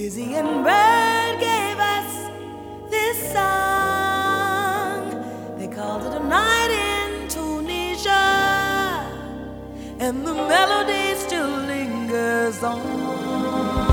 Izzy and Bird gave us this song. They called it A Night in Tunisia, and the melody still lingers on.